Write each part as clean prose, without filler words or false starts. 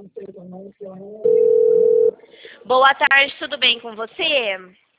Boa tarde, tudo bem com você?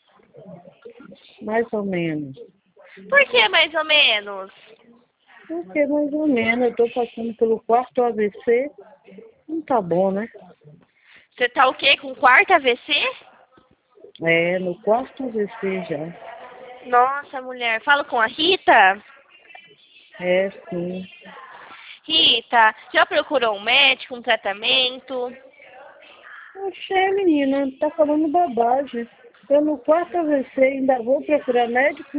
Mais ou menos. Por que mais ou menos? Porque mais ou menos eu tô passando pelo quarto AVC. Não tá bom, né? Você tá o quê? Com quarto AVC? É, no quarto AVC já. Nossa, mulher, falo com a Rita. É, sim. Rita, já procurou um médico, um tratamento? Oxê, menina, tá falando bobagem. Eu no quarto AVC ainda vou procurar médico?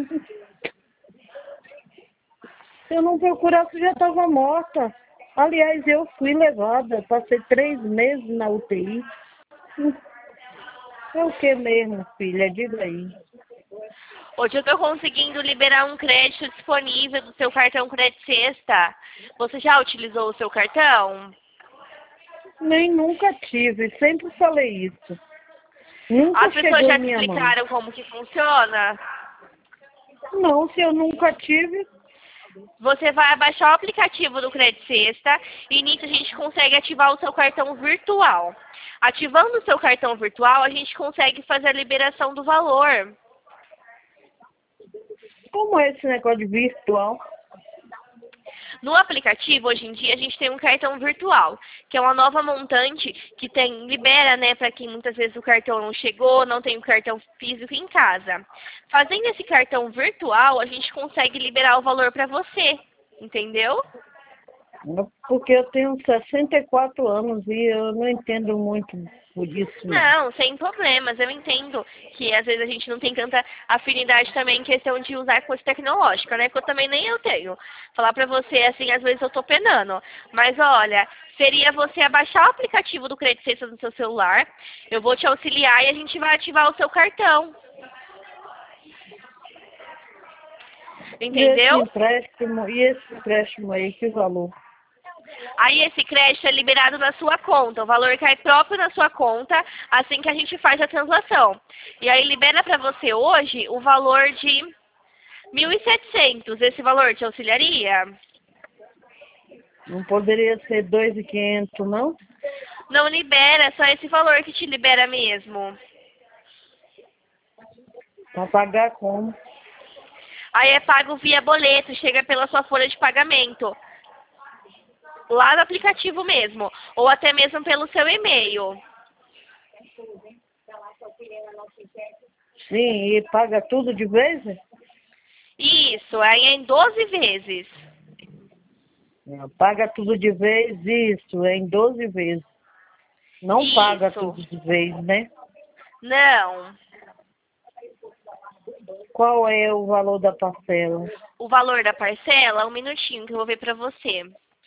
Se eu não procurasse, eu já estava morta. Aliás, eu fui levada, passei 3 meses na UTI. É o que mesmo, filha? Diga aí. Hoje eu tô conseguindo liberar um crédito disponível do seu cartão Crédito Sexta. Você já utilizou o seu cartão? Nem nunca tive, sempre falei isso. Nunca As pessoas chegou já em te minha mão. explicaram como que funciona? Não, se eu nunca tive, Você vai abaixar o aplicativo do Crédito Sexta e nisso a gente consegue ativar o seu cartão virtual. Ativando o seu cartão virtual, a gente consegue fazer a liberação do valor. como é esse negócio de virtual? No aplicativo, hoje em dia, a gente tem um cartão virtual, que é uma nova montante que tem, libera, né, para quem muitas vezes o cartão não chegou, não tem o cartão físico em casa. Fazendo esse cartão virtual, a gente consegue liberar o valor para você, entendeu? Porque eu tenho 64 anos e eu não entendo muito por isso, não. Não, sem problemas. Eu entendo que às vezes a gente não tem tanta afinidade também em questão de usar coisa tecnológica, né? Porque eu também nem eu tenho. Falar pra você assim, às vezes eu tô penando. Mas olha, seria você abaixar o aplicativo do Credit Sexta no seu celular. Eu vou te auxiliar e a gente vai ativar o seu cartão. Entendeu? E esse empréstimo aí, que valor? Aí esse crédito é liberado na sua conta, o valor cai próprio na sua conta assim que a gente faz a transação. E aí libera para você hoje o valor de 1.700. Esse valor te auxiliaria? Não poderia ser 2.500, não? Não libera, é só esse valor que te libera mesmo. Para pagar como? Aí é pago via boleto, chega pela sua folha de pagamento. Lá no aplicativo mesmo, ou até mesmo pelo seu e-mail. Sim, e paga tudo de vez? Isso, aí é em 12 vezes. Paga tudo de vez, isso, em 12 vezes. Não paga Isso. tudo de vez, né? Não. Qual é o valor da parcela? O valor da parcela, um minutinho que eu vou ver pra você.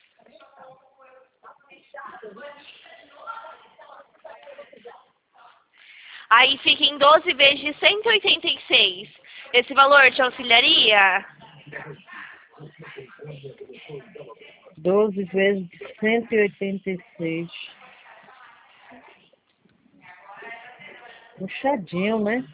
Aí fica em 12 vezes de 186. Esse valor te auxiliaria? 12 vezes de 186. Puxadinho, né?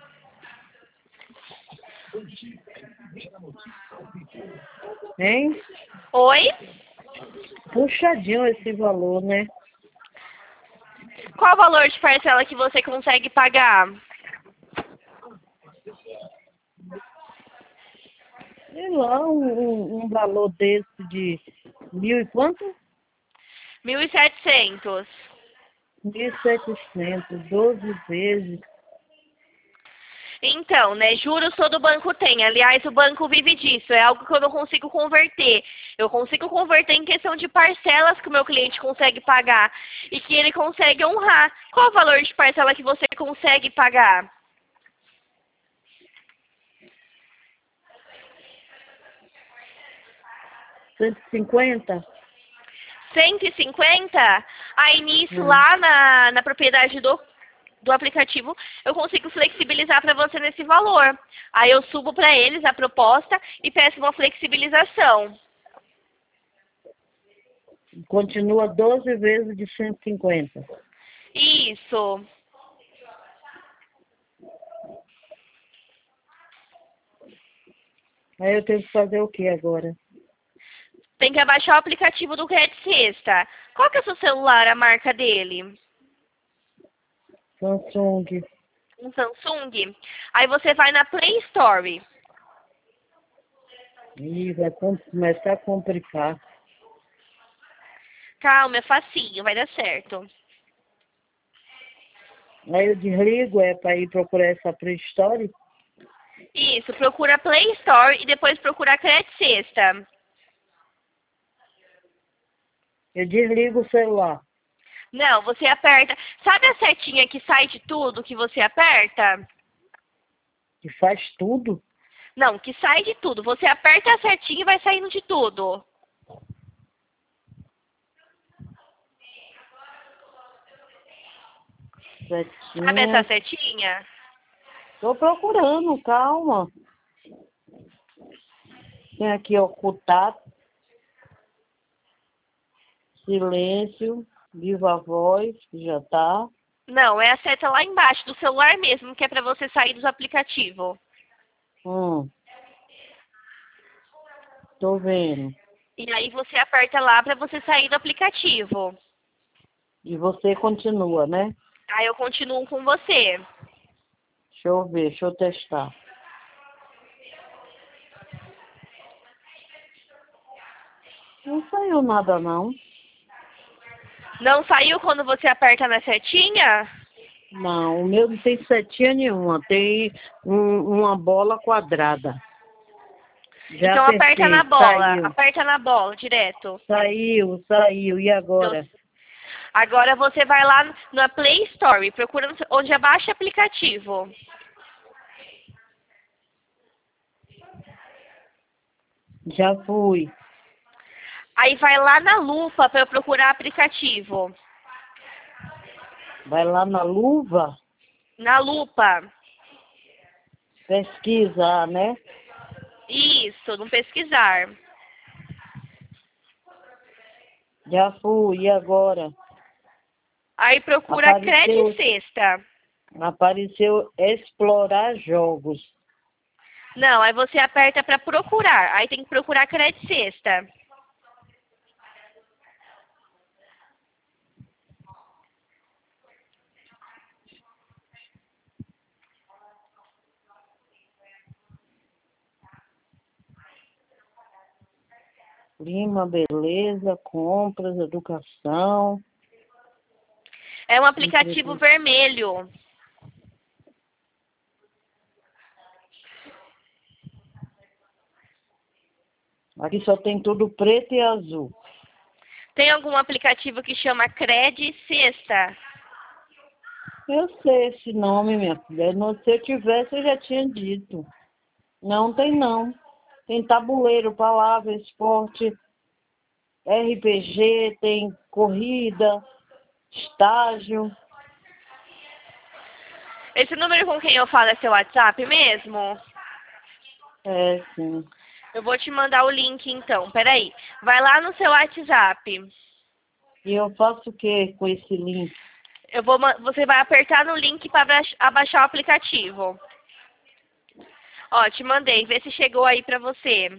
Hein? Oi? Puxadinho esse valor, né? Qual o valor de parcela que você consegue pagar? Sei lá, um valor desse de 1.000 e quanto? 1.700. 1.700, 12 vezes. Então, né, juros todo banco tem. Aliás, o banco vive disso. É algo que eu não consigo converter. Eu consigo converter em questão de parcelas que o meu cliente consegue pagar e que ele consegue honrar. Qual o valor de parcela que você consegue pagar? 150? 150? Aí nisso, Hum. lá na propriedade do aplicativo, eu consigo flexibilizar para você nesse valor. Aí eu subo para eles a proposta e peço uma flexibilização. Continua 12 vezes de 150. Isso. Aí eu tenho que fazer o que agora? Tem que abaixar o aplicativo do Crédito Sexta. Qual que é o seu celular, a marca dele? Samsung. Um Samsung? Aí você vai na Play Store. Ih, vai começar a complicar. Calma, é facinho, vai dar certo. Aí eu desligo, é para ir procurar essa Play Store. Isso, procura Play Store e depois procura Crédito Sexta. Eu desligo o celular. Não, você aperta. Sabe a setinha que sai de tudo que você aperta? Que faz tudo. Não, que sai de tudo. Você aperta a setinha e vai saindo de tudo. Sabe essa Setinha. setinha? Tô procurando, calma. Tem aqui ocultar, silêncio, viva a voz, que já tá. Não, é a seta lá embaixo do celular mesmo, que é pra você sair dos aplicativos. Hum, tô vendo. E aí você aperta lá pra você sair do aplicativo. E você continua, né? Aí eu continuo com você. Deixa eu ver, deixa eu testar. Não saiu nada, não. Não saiu quando você aperta na setinha? Não, o meu não tem setinha nenhuma. Tem uma bola quadrada. Já Então aperta na apertei, bola. saiu. Aperta na bola, direto. Saiu. E Deu. agora? Agora você vai lá na Play Store, procura onde abaixa aplicativo. Já fui. Aí vai lá na lupa para procurar aplicativo. Vai lá na luva, Na lupa. pesquisar, né? Isso, no pesquisar. Já fui. E agora? Aí procura Crédito Apareceu, Sexta. apareceu explorar jogos. Não, aí você aperta para procurar. Aí tem que procurar Crédito Sexta. Clima, beleza, compras, educação. É um aplicativo vermelho. Aqui só tem tudo preto e azul. Tem algum aplicativo que chama Crédito Sexta? Eu sei esse nome, minha filha. Se eu tivesse, eu já tinha dito. Não tem não. Tem tabuleiro, palavra, esporte, RPG, tem corrida, estágio. Esse número com quem eu falo é seu WhatsApp mesmo? É, sim. Eu vou te mandar o link então, peraí. Vai lá no seu WhatsApp. E eu faço o que com esse link? Você vai apertar no link para abaixar o aplicativo. Ó, te mandei, vê se chegou aí pra você.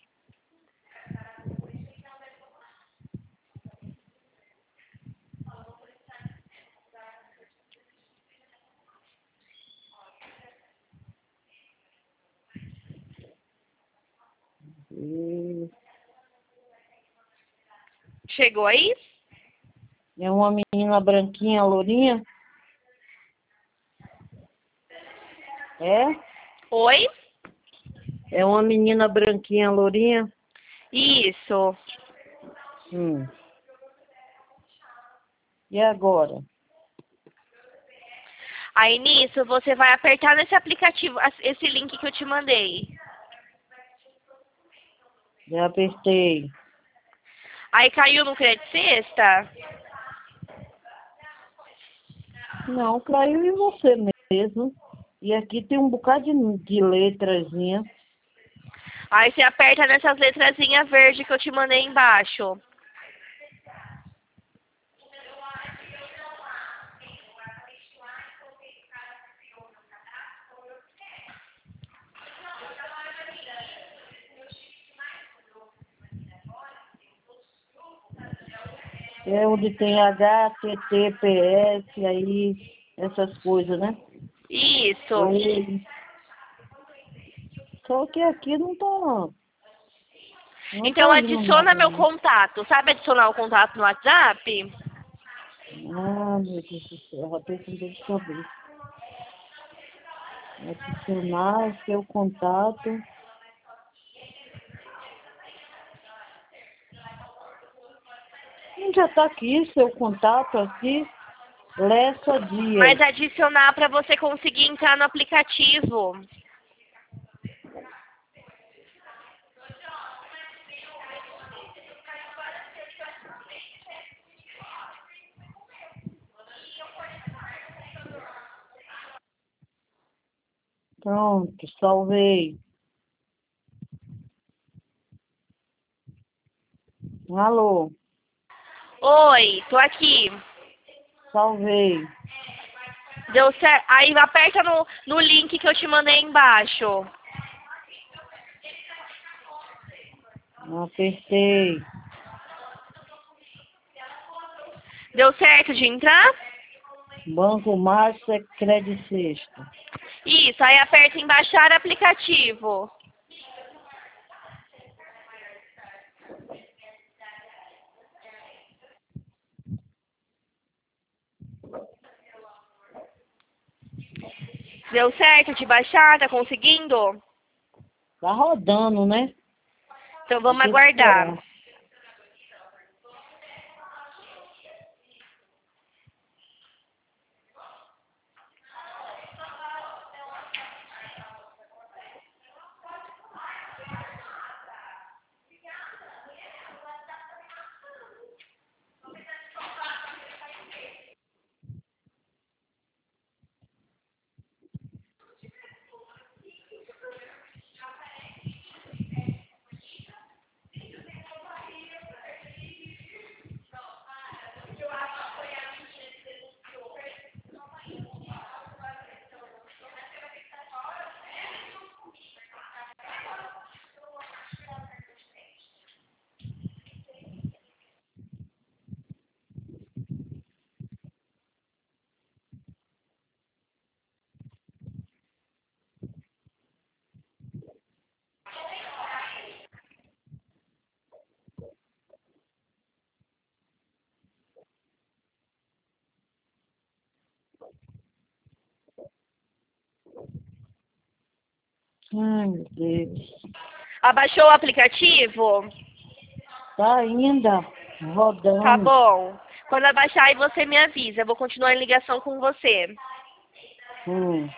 Chegou aí? É uma menina branquinha, lourinha? É? Oi? É uma menina branquinha, lourinha? Isso. Hum. E agora? Aí nisso você vai apertar nesse aplicativo, esse link que eu te mandei. Já apertei. Aí caiu no Crédito Sexta? Não, caiu em você mesmo. E aqui tem um bocado de letrazinha. Aí você aperta nessas letrazinhas verdes que eu te mandei embaixo. É onde tem HTTPS, aí, essas coisas, né? Isso. E, só que aqui não Então tá vindo adiciona nada, meu não. contato. Sabe adicionar o contato no WhatsApp? Ah, meu Deus do céu, já tô com dor de cabeça. Adicionar o seu contato. Já está aqui, seu contato aqui. Lessa Mas Dias. adicionar para você conseguir entrar no aplicativo. Pronto, salvei. Alô, Oi, tô aqui. salvei. Deu certo? Aí aperta no link que eu te mandei embaixo. Apertei. Deu certo de entrar? Banco Master Credit Sexto. Isso, aí aperta em baixar aplicativo. Deu certo de baixar? Tá conseguindo? Tá rodando, né? Então Vou vamos ter que aguardar. esperar. Ai, meu Deus. Abaixou o aplicativo? Tá ainda Tá rodando. bom. Quando abaixar aí você me avisa. Eu vou continuar em ligação com você. Hum.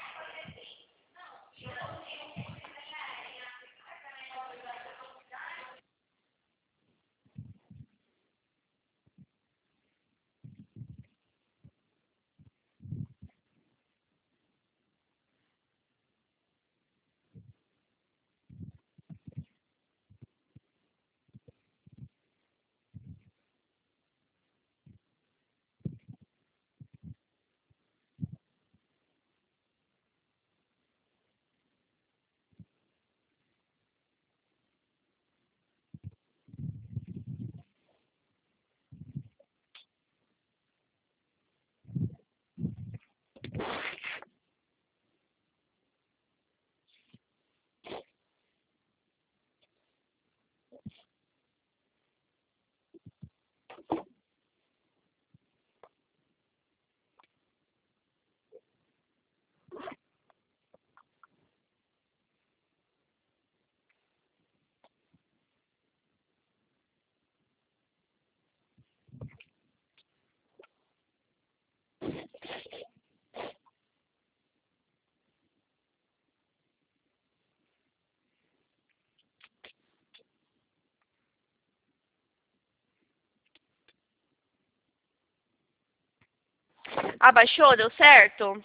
Abaixou? Deu certo?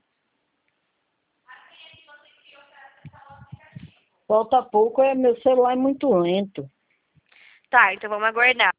Falta pouco, meu celular é muito lento. Tá, então vamos aguardar.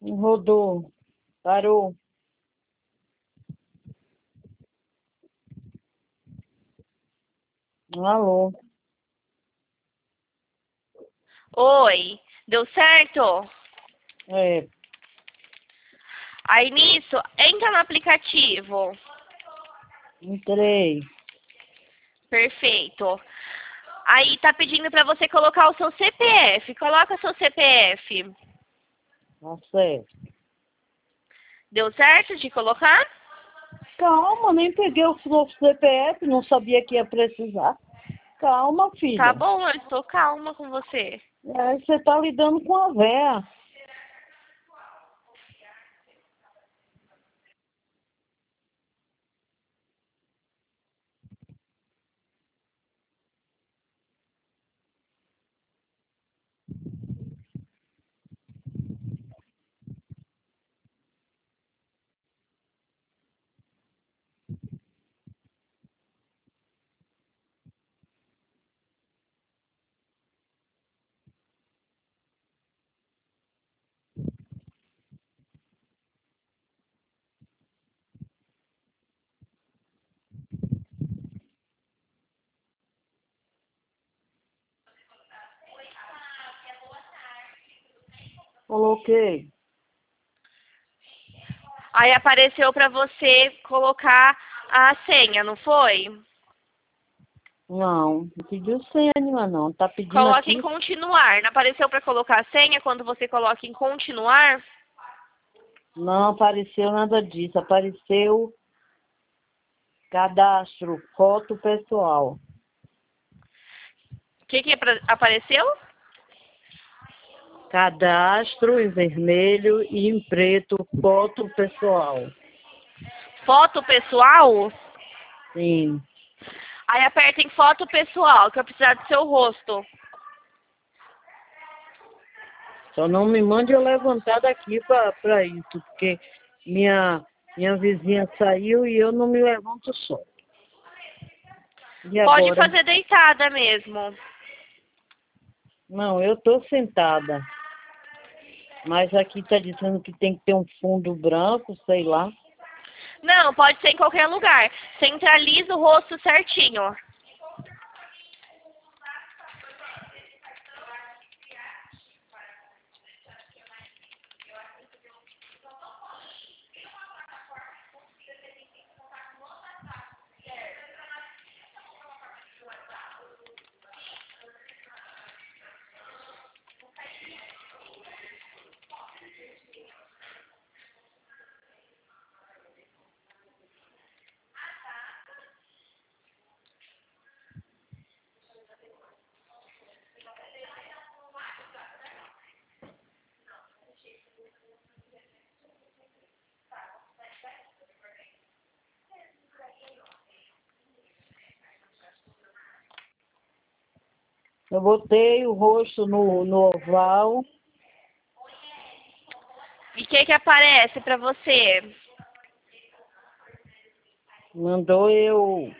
Rodou. Parou. Alô. Oi, deu certo? É, Aí nisso, entra no aplicativo. entrei. Perfeito. Aí tá pedindo para você colocar o seu CPF. Coloca seu CPF. Tá certo. Deu certo de colocar? Calma, nem peguei o novo CPF, não sabia que ia precisar. Calma, Tá filha. bom, eu estou calma com você. É, você tá lidando com a véia. Coloquei. Aí apareceu para você colocar a senha, não foi? Não pediu senha nenhuma, não. Tá pedindo Coloque em aqui. continuar. Não apareceu para colocar a senha quando você coloca em continuar? Não apareceu nada disso. Apareceu cadastro, foto pessoal. O que apareceu? Cadastro em vermelho e em preto, foto pessoal. Foto pessoal? Sim. Aí aperta em foto pessoal, que eu precisar do seu rosto. Só não me mande eu levantar daqui para isso, porque minha vizinha saiu e eu não me levanto só. E Pode agora? fazer deitada mesmo. Não, eu estou sentada. Mas aqui está dizendo que tem que ter um fundo branco, sei lá. Não, pode ser em qualquer lugar. Centraliza o rosto certinho. Eu botei o rosto no oval. E o que aparece pra você? Mandou eu.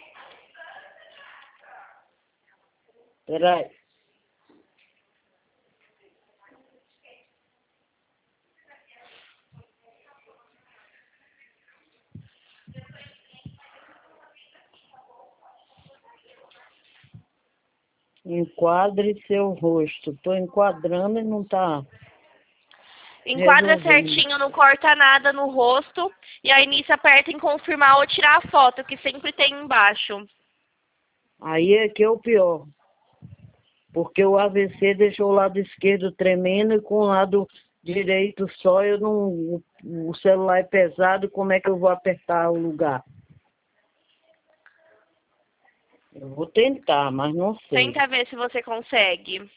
Peraí. Enquadre seu rosto. Estou enquadrando e não está Enquadra resolvendo. certinho, não corta nada no rosto. E aí nisso aperta em confirmar ou tirar a foto, que sempre tem embaixo. Aí é que é o pior. Porque o AVC deixou o lado esquerdo tremendo e com o lado direito só eu não. O celular é pesado, como é que eu vou apertar o lugar? Eu vou tentar, mas não sei. Tenta ver se você consegue.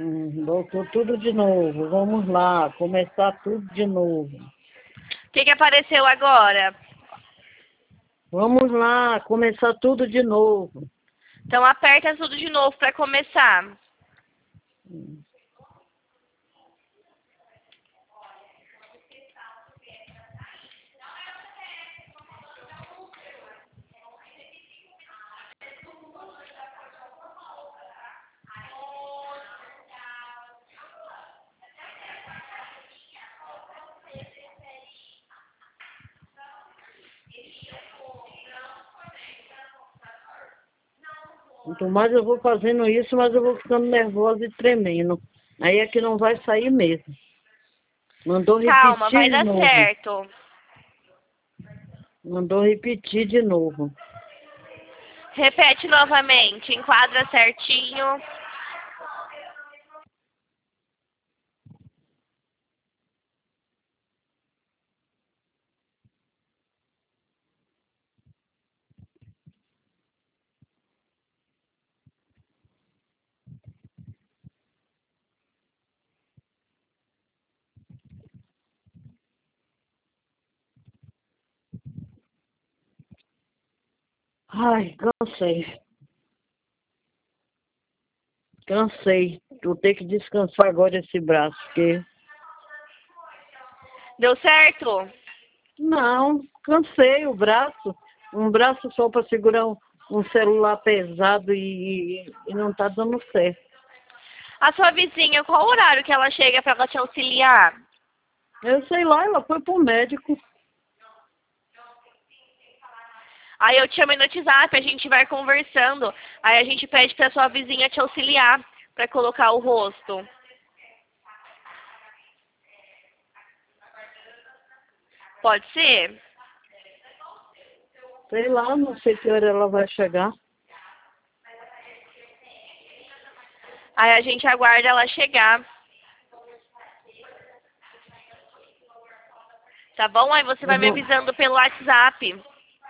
Voltou tudo de novo. Vamos lá, começar tudo de novo. O que apareceu agora? Vamos lá, começar tudo de novo. Então aperta tudo de novo para começar. Quanto mais eu vou fazendo isso, mais eu vou ficando nervosa e tremendo. Aí é que não vai sair mesmo. Mandou Calma, repetir vai de dar novo. certo. Mandou repetir de novo. Repete novamente, enquadra certinho. Ai, cansei. Cansei. Vou ter que descansar agora esse braço, porque... Deu certo? Não, cansei o braço. Um braço só para segurar um celular pesado e não tá dando certo. A sua vizinha, qual o horário que ela chega para ela te auxiliar? Eu sei lá, ela foi pro médico. Aí eu te chamo no WhatsApp, a gente vai conversando. Aí a gente pede para sua vizinha te auxiliar para colocar o rosto. Pode ser? Sei lá, não sei que hora ela vai chegar. Aí a gente aguarda ela chegar. Tá bom? Aí você vai me avisando pelo WhatsApp.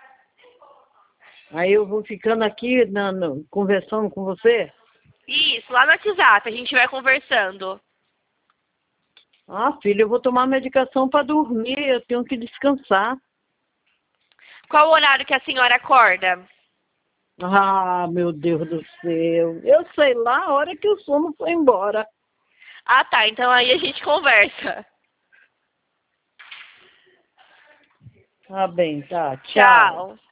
Aí eu vou ficando aqui conversando com você. Isso, lá no WhatsApp, a gente vai conversando. Ah, filho, eu vou tomar medicação para dormir, eu tenho que descansar. Qual o horário que a senhora acorda? Ah, meu Deus do céu. Eu sei lá a hora que o sono foi embora. Ah, tá. Então aí a gente conversa. Tá bem, tá. Tchau. Tchau.